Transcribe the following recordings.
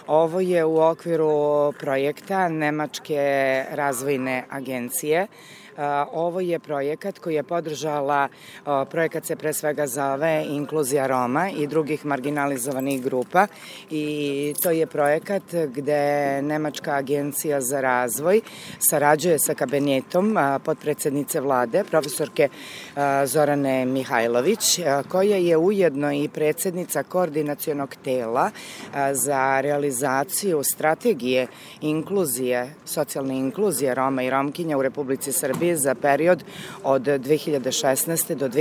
Ovo je u okviru projekta Nemačke razvojne agencije. Ovo je projekat koji je podržala, projekat se pre svega zove Inkluzija Roma i drugih marginalizovanih grupa i to je projekat gde Nemačka agencija za razvoj sarađuje sa kabinetom potpredsednice vlade, profesorke Zorane Mihajlović, koja je ujedno i predsednica koordinacionog tela za realizaciju strategije inkluzije, socijalne inkluzije Roma i Romkinja u Republici Srbiji za period od 2016. do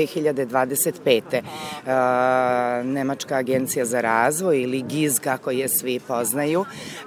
2025. Nemačka agencija za razvoj ili GIZ, kako je svi poznaju,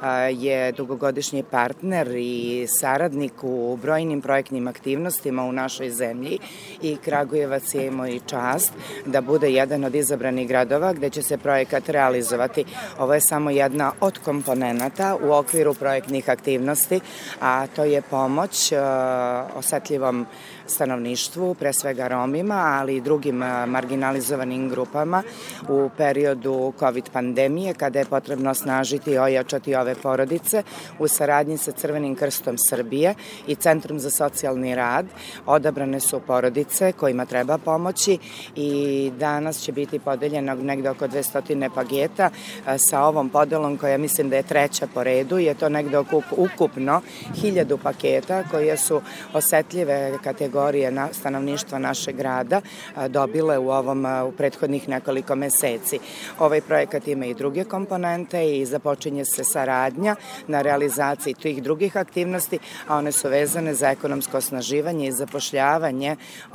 je dugogodišnji partner i saradnik u brojnim projektnim aktivnostima u našoj zemlji i Kragujevac je imao i čast da bude jedan od izabranih gradova gde će se projekat realizovati. Ovo je samo jedna od komponenata u okviru projektnih aktivnosti, a to je pomoć osetljivom stanovništvu, pre svega Romima, ali i drugim marginalizovanim grupama u periodu COVID pandemije, kada je potrebno osnažiti i ojačati ove porodice. U saradnji sa Crvenim krstom Srbije i Centrom za socijalni rad odabrane su porodice kojima treba pomoći i danas će biti podeljeno negde oko 200 paketa. Sa ovom podelom, koja mislim da je treća po redu, je to negde ukupno 1000 paketa koje su osetljive kategorije stanovništva našeg grada dobile u prethodnih nekoliko meseci. Ovaj projekat ima i druge komponente i započinje se saradnja na realizaciji tih drugih aktivnosti, a one su vezane za ekonomsko osnaživanje i zapošljavanje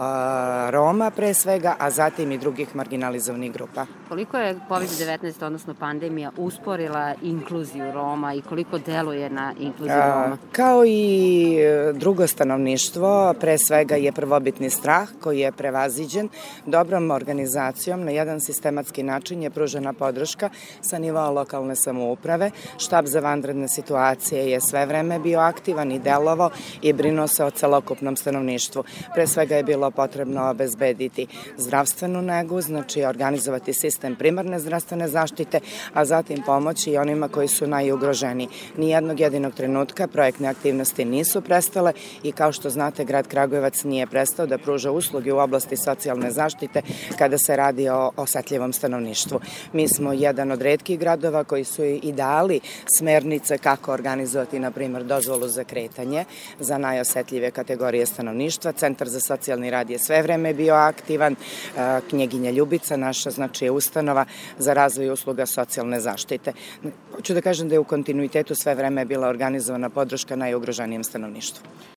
Roma pre svega, a zatim i drugih marginalizovanih grupa. Koliko je COVID-19, odnosno pandemija, usporila inkluziju Roma i koliko deluje na inkluziju Roma? Kao i drugo stanovništvo, pre svega je prvobitni strah koji je prevaziđen dobrom organizacijom. Na jedan sistematski način je pružena podrška sa nivoa lokalne samouprave. Štab za vanredne situacije je sve vreme bio aktivan i delovao i brinuo se o celokupnom stanovništvu. Pre svega je bilo potrebno obezbediti zdravstvenu negu, znači organizovati sistem primarne zdravstvene zaštite, a zatim pomoći i onima koji su najugroženiji. Nijednog jedinog trenutka projektne aktivnosti nisu prestale i kao što znate, grad Kragujevac nije prestao da pruža usluge u oblasti socijalne zaštite kada se radi o osetljivom stanovništvu. Mi smo jedan od retkih gradova koji su i dali smernice kako organizovati, na primjer, dozvolu za kretanje za najosetljivije kategorije stanovništva. Centar za socijalni rad je sve vreme bio aktivan. Knjeginja Ljubica, naša ustanova za razvoj usluga socijalne zaštite. Hoću da kažem da je u kontinuitetu sve vreme bila organizovana podrška najugroženijem stanovništvu.